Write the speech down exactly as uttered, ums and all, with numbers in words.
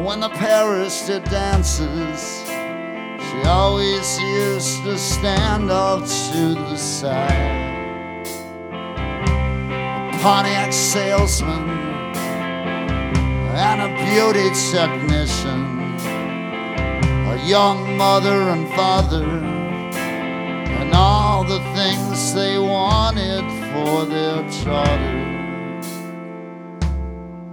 when the Paris did dances, she always used to stand off to the side. A Pontiac salesman and a beauty technician, a young mother and father, and all the things they wanted for their daughter.